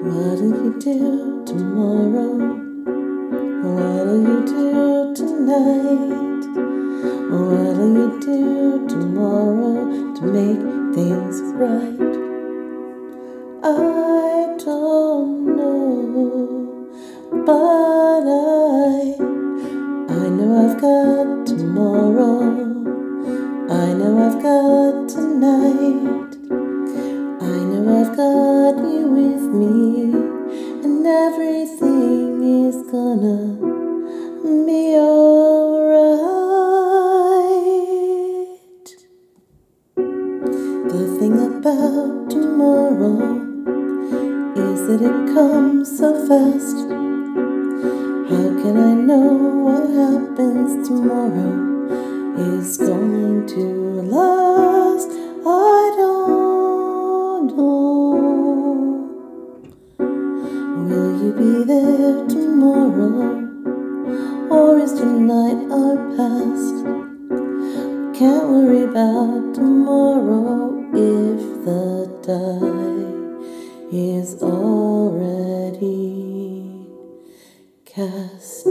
What'll you do tomorrow? What'll you do tonight? What'll you do tomorrow to make things right? I don't know, but I know I've got tomorrow. I know I've got tonight. I know I've got you with me, and everything is gonna be alright. The thing about tomorrow is that it comes so fast. How can I know what happens tomorrow is going to last? I don't know. Will you be there tomorrow, or is tonight our past? Can't worry about tomorrow if the die is already cast.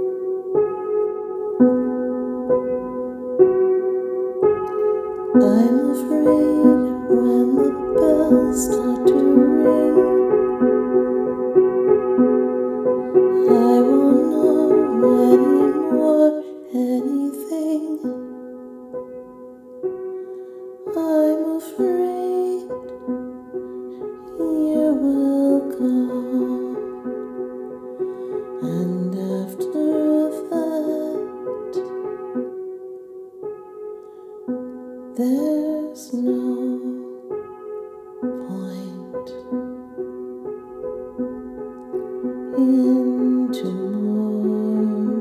I'm afraid when the bells start to ring, I won't know anymore anything. I'm afraid you will go, and after that, there's no point in tomorrow.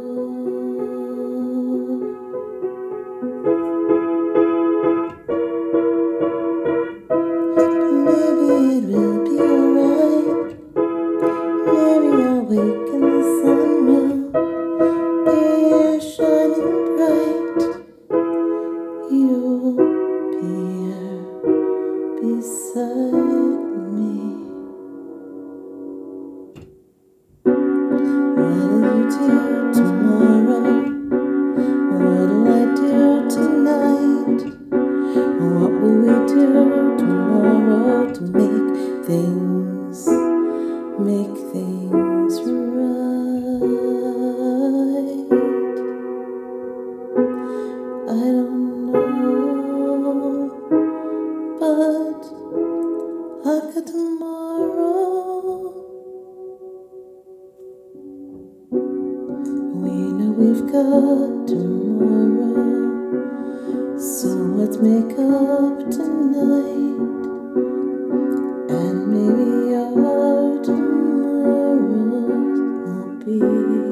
Maybe it will be alright. Maybe I'll wake and the sun will be shining bright. You'll be here beside me. What'll you do tomorrow? What'll I do tonight? What will we do tomorrow to make things right? I don't know, but I've got tomorrow. We know we've got tomorrow, so let's make up tonight, and maybe our tomorrow will be